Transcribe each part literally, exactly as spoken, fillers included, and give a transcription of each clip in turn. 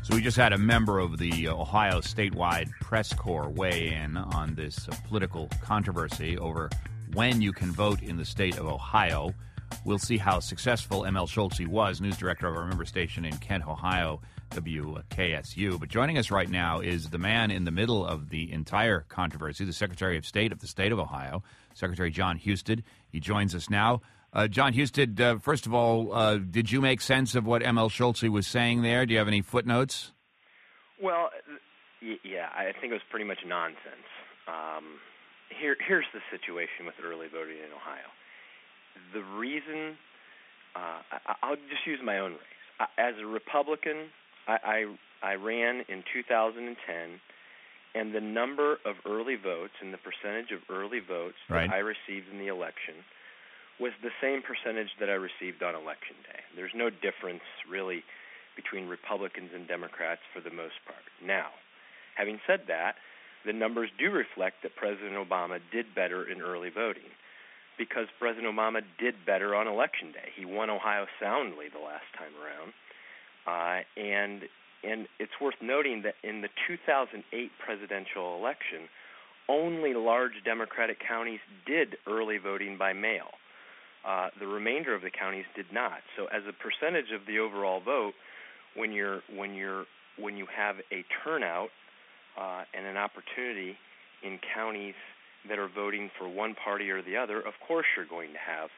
So we just had a member of the Ohio statewide press corps weigh in on this uh, political controversy over when you can vote in the state of Ohio. We'll see how successful M L Schulte was, news director of our member station in Kent, Ohio, W K S U. But joining us right now is the man in the middle of the entire controversy, the Secretary of State of the state of Ohio, Secretary Jon Husted. He joins us now. Uh, Jon Husted, uh, first of all, uh, did you make sense of what M L Schulte was saying there? Do you have any footnotes? Well, y- yeah, I think it was pretty much nonsense. Um, here, here's the situation with early voting in Ohio. The reason, uh, I, I'll just use my own race. I, as a Republican, I, I, I ran in two thousand ten, and the number of early votes and the percentage of early votes right. that I received in the election was the same percentage that I received on Election Day. There's no difference, really, between Republicans and Democrats for the most part. Now, having said that, the numbers do reflect that President Obama did better in early voting because President Obama did better on Election Day. He won Ohio soundly the last time around. Uh, and and it's worth noting that in the two thousand eight presidential election, only large Democratic counties did early voting by mail. Uh, the remainder of the counties did not. So as a percentage of the overall vote, when you're when you're when you have a turnout uh, and an opportunity in counties that are voting for one party or the other, of course you're going to have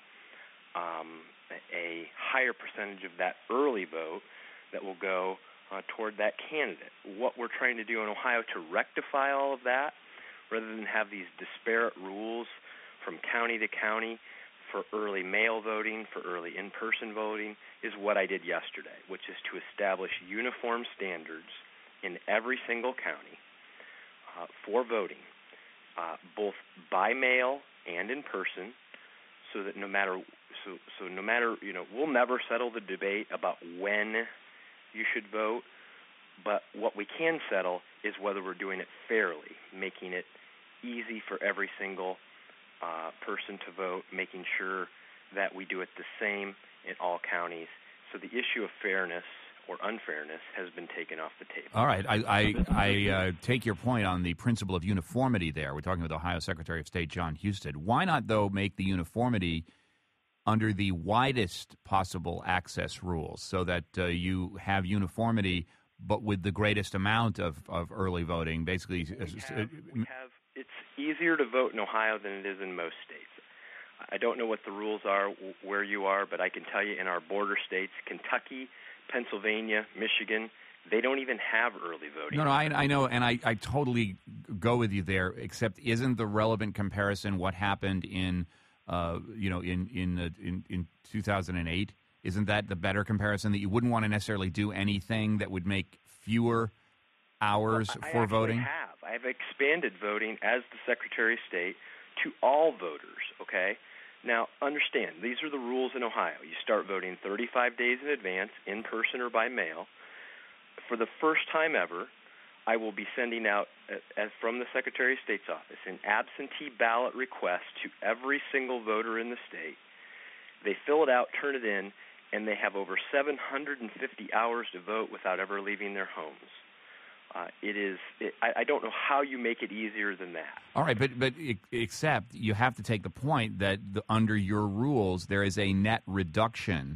um, a higher percentage of that early vote that will go uh, toward that candidate. What we're trying to do in Ohio to rectify all of that, rather than have these disparate rules from county to county, for early mail voting, for early in-person voting, is what I did yesterday, which is to establish uniform standards in every single county uh, for voting, uh, both by mail and in person, so that no matter so so no matter you know we'll never settle the debate about when you should vote, but what we can settle is whether we're doing it fairly, making it easy for every single Uh, person to vote, making sure that we do it the same in all counties. So the issue of fairness or unfairness has been taken off the table. All right. I, I, I uh, take your point on the principle of uniformity there. We're talking with Ohio Secretary of State Jon Husted. Why not, though, make the uniformity under the widest possible access rules so that uh, you have uniformity but with the greatest amount of, of early voting? Basically, we have, we have it's easier to vote in Ohio than it is in most states. I don't know what the rules are where you are, but I can tell you in our border states, Kentucky, Pennsylvania, Michigan, they don't even have early voting. No, no, I, I know, and I, I totally go with you there, except isn't the relevant comparison what happened in, uh, you know, in, in, uh, in, in two thousand eight? Isn't that the better comparison, that you wouldn't want to necessarily do anything that would make fewer hours well, I for voting? I have. I have expanded voting as the Secretary of State to all voters, okay? Now, understand, these are the rules in Ohio. You start voting thirty-five days in advance, in person or by mail. For the first time ever, I will be sending out, as from the Secretary of State's office, an absentee ballot request to every single voter in the state. They fill it out, turn it in, and they have over seven hundred fifty hours to vote without ever leaving their homes. Uh, it is. It, I, I don't know how you make it easier than that. All right, but but except you have to take the point that the, under your rules there is a net reduction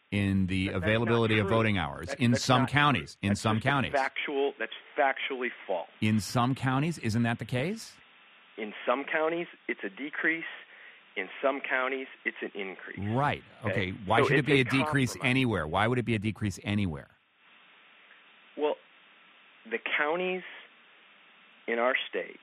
in the But availability of voting hours that, in some counties. True. In that's some counties, factual. That's factually false. In some counties, isn't that the case? In some counties, it's a decrease. In some counties, it's an increase. Right. Okay. okay. Why so should it be a, a decrease compromise. anywhere? Why would it be a decrease anywhere? Well, the counties in our state,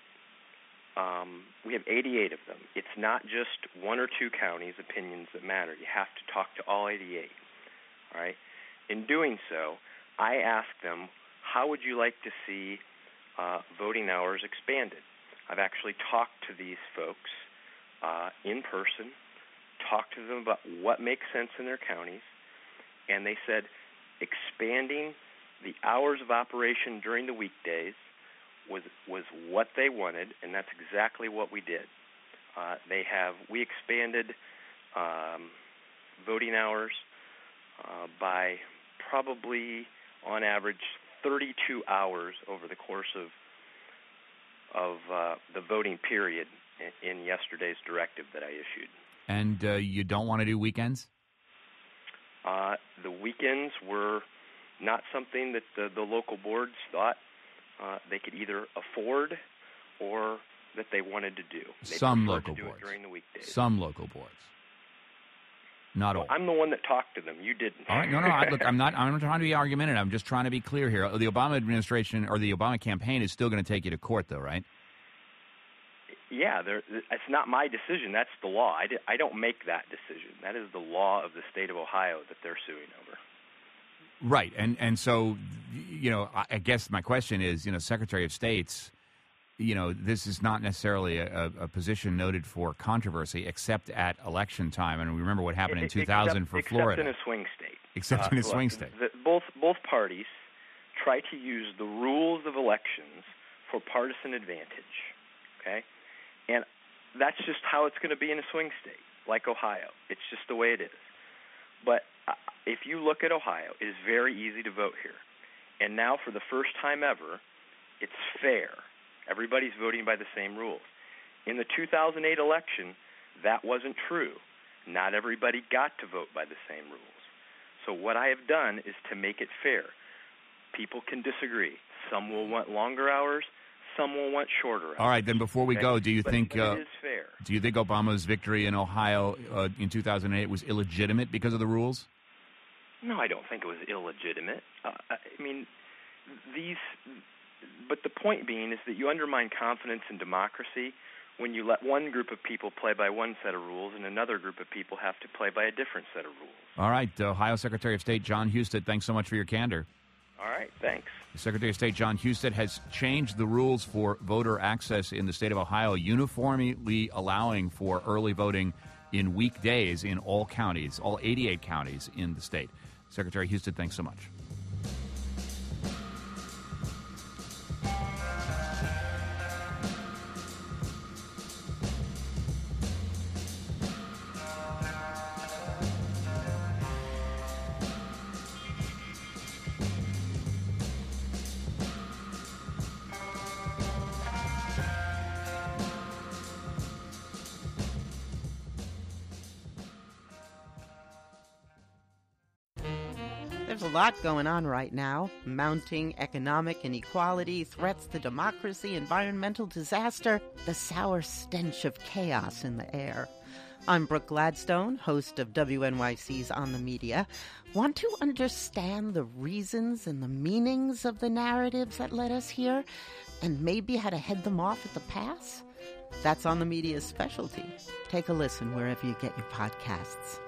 um, we have eighty-eight of them. It's not just one or two counties' opinions that matter. You have to talk to all eighty-eight. All right. In doing so, I asked them, how would you like to see uh, voting hours expanded? I've actually talked to these folks uh, in person, talked to them about what makes sense in their counties, and they said expanding the hours of operation during the weekdays was was what they wanted, and that's exactly what we did. Uh, they have we expanded um, voting hours uh, by probably on average thirty-two hours over the course of of uh, the voting period in, in yesterday's directive that I issued. And uh, you don't want to do weekends? Uh, the weekends were not something that the, the local boards thought uh, they could either afford or that they wanted to do. They Some local to do boards. It during the weekdays. Some local boards. Not well, all. I'm the one that talked to them. You didn't. All right. No, no. I, look, I'm not. I'm not trying to be argumentative. I'm just trying to be clear here. The Obama administration or the Obama campaign is still going to take you to court, though, right? Yeah, it's not my decision. That's the law. I, di- I don't make that decision. That is the law of the state of Ohio that they're suing over. Right, and and so, you know, I guess my question is, you know, Secretary of State's, you know, this is not necessarily a, a position noted for controversy, except at election time. And we remember what happened in two thousand except, for except Florida. Except in a swing state. Except uh, in a look, swing state. The, both both parties try to use the rules of elections for partisan advantage. Okay, and that's just how it's going to be in a swing state like Ohio. It's just the way it is. But if you look at Ohio, it is very easy to vote here. And now, for the first time ever, it's fair. Everybody's voting by the same rules. In the two thousand eight election, that wasn't true. Not everybody got to vote by the same rules. So what I have done is to make it fair. People can disagree. Some will want longer hours. Some will want shorter hours. All right, then before we okay? go, do you but, think but uh, it is fair? Do you think Obama's victory in Ohio uh, in two thousand eight was illegitimate because of the rules? No, I don't think it was illegitimate. Uh, I mean, these. But the point being is that you undermine confidence in democracy when you let one group of people play by one set of rules and another group of people have to play by a different set of rules. All right, Ohio Secretary of State Jon Husted, thanks so much for your candor. All right, thanks. Secretary of State Jon Husted has changed the rules for voter access in the state of Ohio, uniformly allowing for early voting in weekdays in all counties, all eighty-eight counties in the state. Secretary Husted, thanks so much. There's a lot going on right now. Mounting economic inequality, threats to democracy, environmental disaster, the sour stench of chaos in the air. I'm Brooke Gladstone, host of W N Y C's On the Media. Want to understand the reasons and the meanings of the narratives that led us here, and maybe how to head them off at the pass? That's On the Media's specialty. Take a listen wherever you get your podcasts.